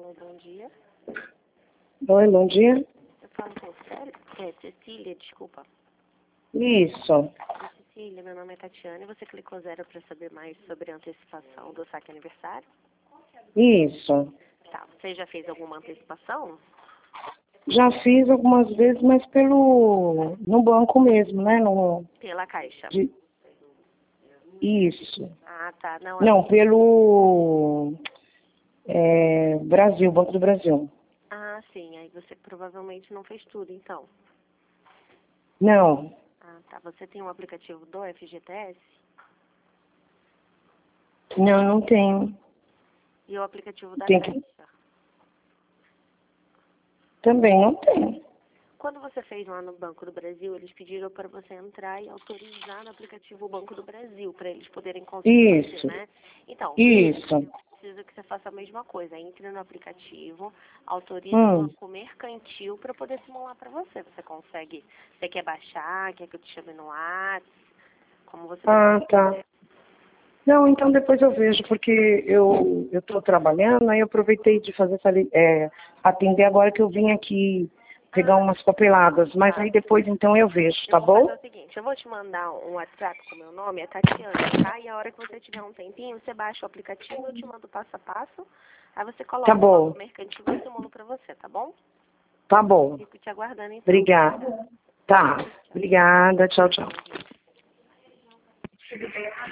Alô, bom dia. Oi, bom dia. Eu falo com Cecília, desculpa. Isso, Oi, Cecília, meu nome é Tatiana e você clicou 0 para saber mais sobre a antecipação do saque aniversário? isso. Tá, você já fez alguma antecipação? Já fiz algumas vezes, mas no banco mesmo, né? Pela Caixa. De- isso. Ah, tá. Não, Não, pelo Brasil, Banco do Brasil. Ah, sim. Aí você provavelmente não fez tudo, então. Não, Ah, tá. Você tem um aplicativo do FGTS? não tenho. E o aplicativo da Tem Caixa? que... Também não tenho. Quando você fez lá no Banco do Brasil, eles pediram para você entrar e autorizar no aplicativo Banco do Brasil, para eles poderem conseguir Isso, você, né? Então, isso. eu preciso que você faça a mesma coisa. Entre no aplicativo, autorize o Hum. banco mercantil para poder simular para você. Você consegue, você quer baixar, quer que eu te chame no WhatsApp, como você Ah, tá. preferir. Não, então depois eu vejo, porque eu estou trabalhando, aí eu aproveitei de fazer atender agora que eu vim aqui pegar umas papeladas, mas Tá. aí depois então eu vejo, Eu tá vou bom? fazer o seguinte, eu vou te mandar um WhatsApp com o meu nome, é Tatiana, tá? E a hora que você tiver um tempinho, você baixa o aplicativo, eu te mando passo a passo, aí você Tá coloca o banco bom, mercantil e eu simulo pra você, tá bom? tá bom. Fico te aguardando então. Obrigada. Tá, obrigada, tchau, tchau.